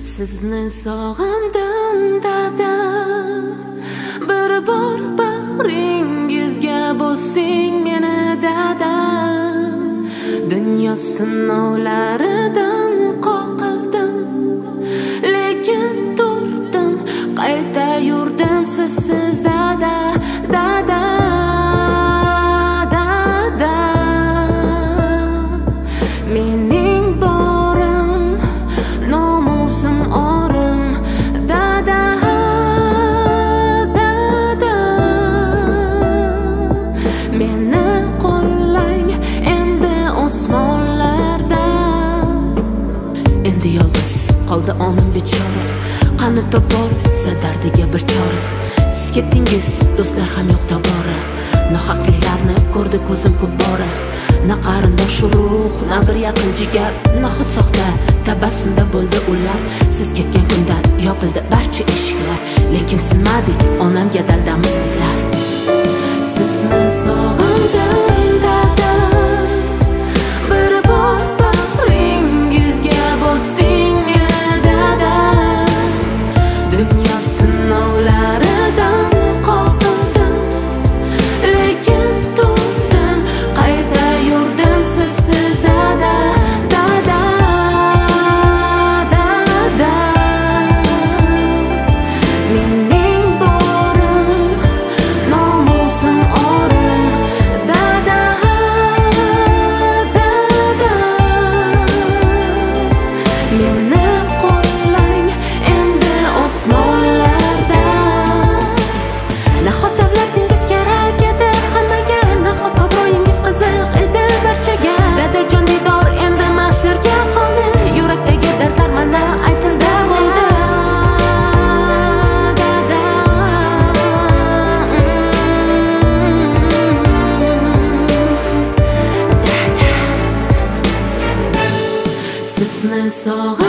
Sizni sog'indim dada, bir bor bag'ringizga bosing meni dada. Dunyo sinovlaridan qoqildim, lekin turdim, qayta yurdim sizsiz dada, dada. Mening borim, nomusim orim, dada, dada. Meni qo'llang endi osmonlarda. Endi yolg'iz qoldi onim bechora, qani topolsa dardiga bir chora. Siz ketdingiz, do'stlar ham yo'q tobora. Nohaqliklarni ko'rdi ko'zim ko'p bora. Na qarindosh urug', na bir yaqin jigar, nahot soxta tabassumda bo'ldi ular. Siz ketgan kundan yopildi barcha eshiklar, lekin sinmadik, onamga daldamiz bizlar. Sizni sog'indim dada, bir bor bag'ringizga bosing meni dada. Dunyo sinovlaridan qoqildim, lekin turdim, qayta yurdim sizsiz dada, dada, dada. Mening borim, nomusim orim, dada, dada. Meni qo'llang endi osmonlarda. Nahot davlatingiz kerak edi hammaga, nahot obro'yingiz qiziq edi barchaga. Dadajon diydor endi mahsharga qoldi, yurakdagi dardlar mana aytildi bo'ldi. Dada, dada. Sizni sog'indim